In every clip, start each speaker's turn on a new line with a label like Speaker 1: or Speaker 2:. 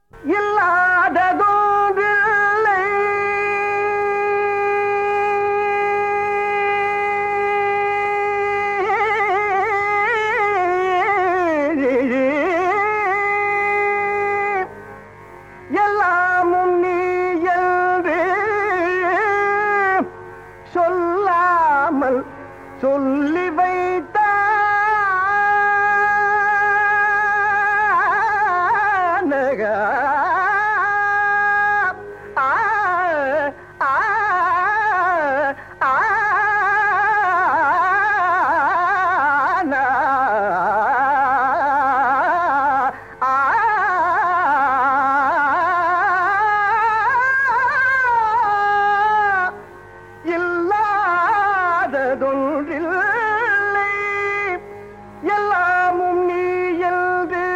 Speaker 1: இல்லாததோன்றில்லை எல்லாமும் நீ என்று சொல்லாமல் சொல்லி வைத்த இல்லாததொன்றில்லை எல்லாமும் நீ என்று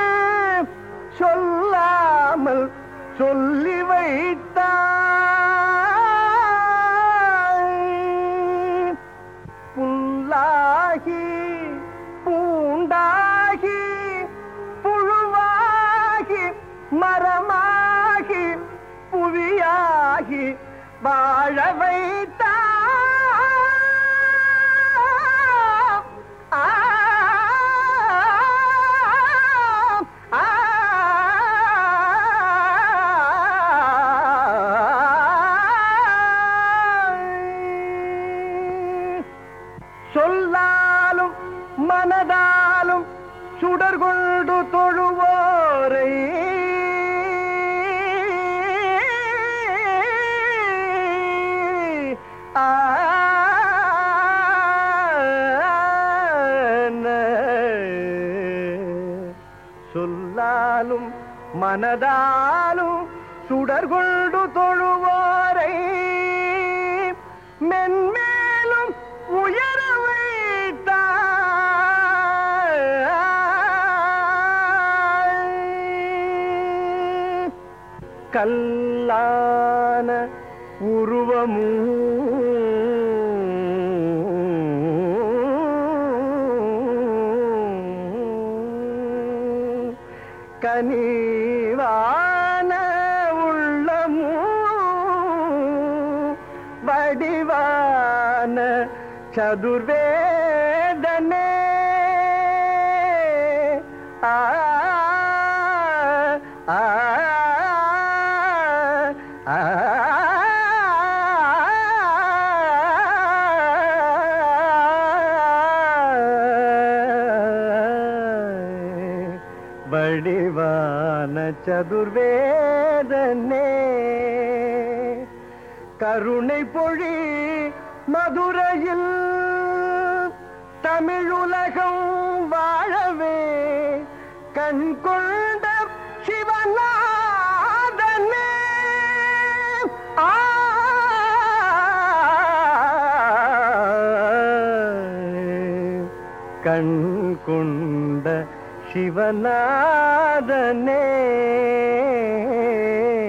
Speaker 1: சொல்லாமல் சொல்லி வைத்தாய். புல்லாகி பூண்டாகி புழுவாகி மரமாகி புவியாகி வாழ வைத்தாய். சொல்லாலும் மனதாலும் சுடர்கொண்டு தொழுவோரை சொல்லாலும் மனதாலும் சுடர்கொண்டு தொழுவோரை மென்மேலும் உயர கல்லான உருவமும் கனிவான உள்ளமும் வடிவான சதுர்வேதனே ஆ ஆ வடிவான சதுர்வேதனே கருணை பொழி மதுரையில் தமிழுலகம் வாழவே கண் கொண்ட சிவநாதனே கண் கொண்ட சிவநாதனே